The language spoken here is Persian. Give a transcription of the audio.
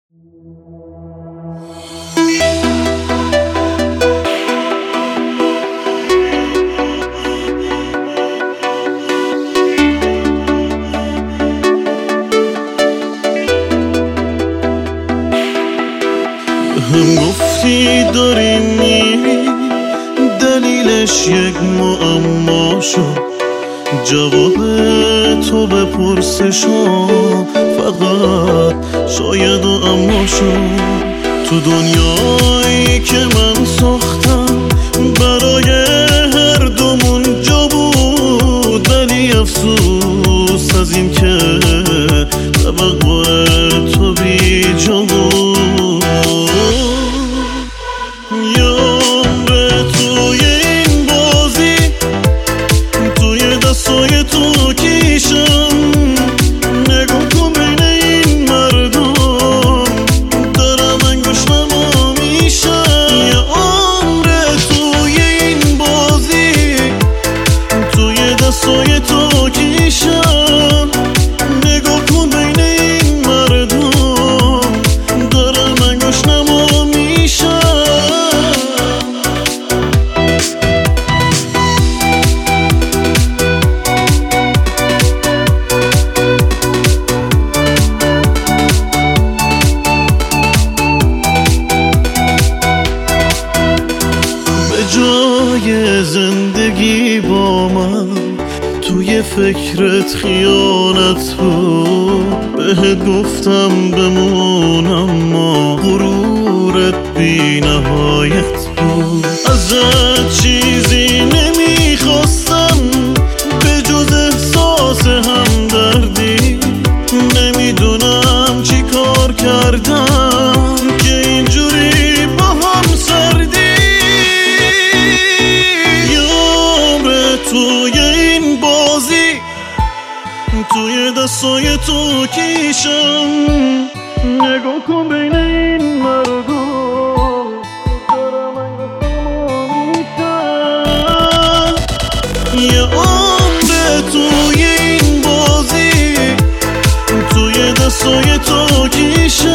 هم گفتی داری میری، دلیلش یک معما شد. جواب تو به پرسشم فقط شاید و اما شد. تو دنیایی که من ساختم برای هر دومون جا بود، ولی افسوس از این که توقع تو بی جا بود. دستای تو کیشم، نگاه کن بین این مردم دارم انگشتم و میشم. یه عمر توی این بازی، توی دستای تو کیشم، نگاه کن بین این مردم دارم انگشتم و میشم. جای زندگی با من توی فکرت خیانت بود. بهت گفتم بمون اما غرورت بی نهایت بود. ازت چیزی نمیخواستم به جز احساس همدردی. نمیدونم چی کار کردم که اینجوری با هم سردی. توی این بازی، توی دستای تو کیشم، نگاه کن بین این مردم دارم انگشتم میشم. یه عمر توی این بازی، توی دستای تو کیشم.